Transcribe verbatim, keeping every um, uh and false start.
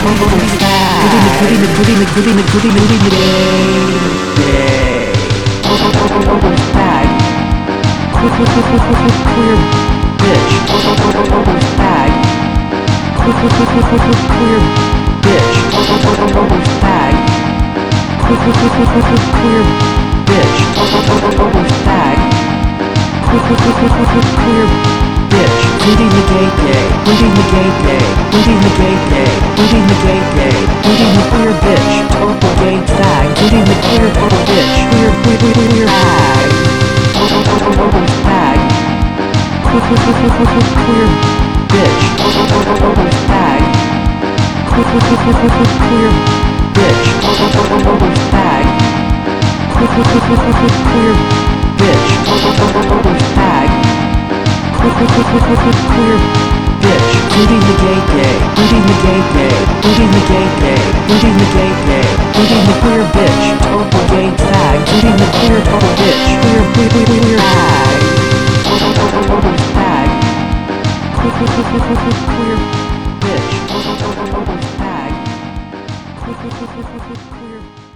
Booting the gay gay, booting the gay gay, booting the gay gay, booting the gay gay, booting the queer bitch, total gay fag, booting the queer total bitch, queer queer queer queer fag, fag, queer queer queer queer queer bitch, fag, queer queer queer queer queer bitch, fag, queer queer queer queer queer bitch, fag. Queer, queer, queer, queer, queer, queer bitch. Booting the gay gay, booting the gay gay, booting the gay gay, booting the gay gay, booting the queer bitch, total gay fag, booting the queer total bitch, queer, queer, queer, queer fag, fag, queer, queer, queer, queer, queer, queer bitch, fag, queer, queer, queer, queer, queer, queer